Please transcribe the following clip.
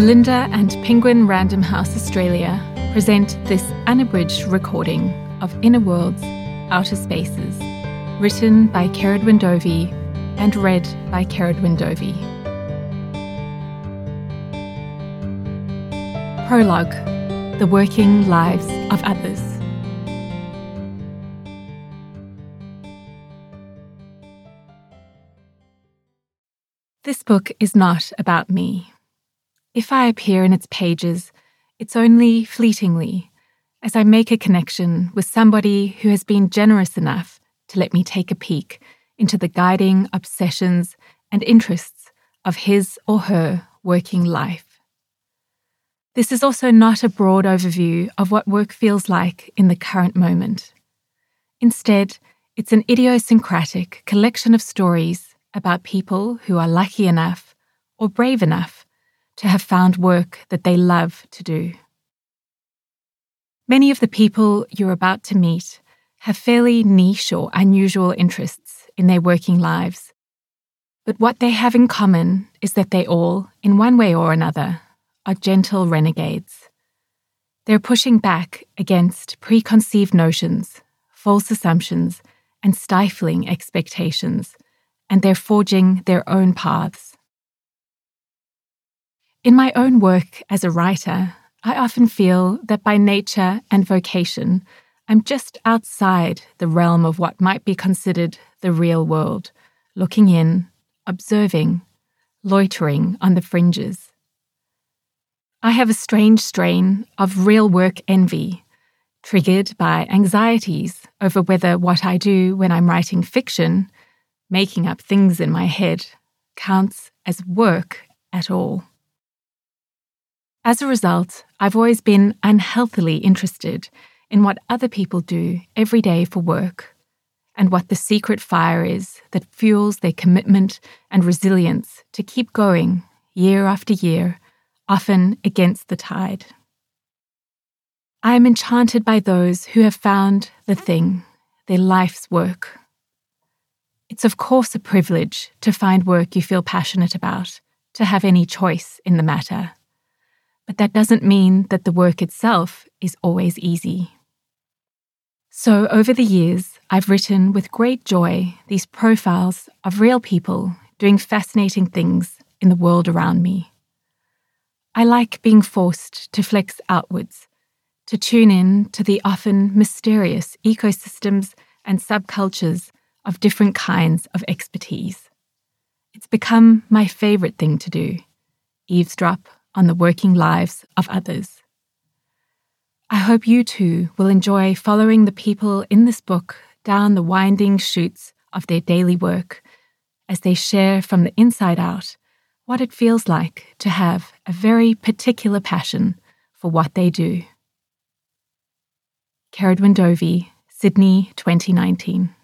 Belinda and Penguin Random House Australia present this unabridged recording of Inner Worlds, Outer Spaces, written by Ceridwen Dovey and read by Ceridwen Dovey. Prologue: The Working Lives of Others. This book is not about me. If I appear in its pages, it's only fleetingly, as I make a connection with somebody who has been generous enough to let me take a peek into the guiding obsessions and interests of his or her working life. This is also not a broad overview of what work feels like in the current moment. Instead, it's an idiosyncratic collection of stories about people who are lucky enough or brave enough to have found work that they love to do. Many of the people you're about to meet have fairly niche or unusual interests in their working lives. But what they have in common is that they all, in one way or another, are gentle renegades. They're pushing back against preconceived notions, false assumptions, and stifling expectations, and they're forging their own paths. In my own work as a writer, I often feel that by nature and vocation, I'm just outside the realm of what might be considered the real world, looking in, observing, loitering on the fringes. I have a strange strain of real work envy, triggered by anxieties over whether what I do when I'm writing fiction, making up things in my head, counts as work at all. As a result, I've always been unhealthily interested in what other people do every day for work, and what the secret fire is that fuels their commitment and resilience to keep going year after year, often against the tide. I am enchanted by those who have found the thing, their life's work. It's of course a privilege to find work you feel passionate about, to have any choice in the matter. But that doesn't mean that the work itself is always easy. So over the years, I've written with great joy these profiles of real people doing fascinating things in the world around me. I like being forced to flex outwards, to tune in to the often mysterious ecosystems and subcultures of different kinds of expertise. It's become my favourite thing to do, eavesdrop on the working lives of others. I hope you too will enjoy following the people in this book down the winding chutes of their daily work as they share from the inside out what it feels like to have a very particular passion for what they do. Ceridwen Dovey, Sydney, 2019.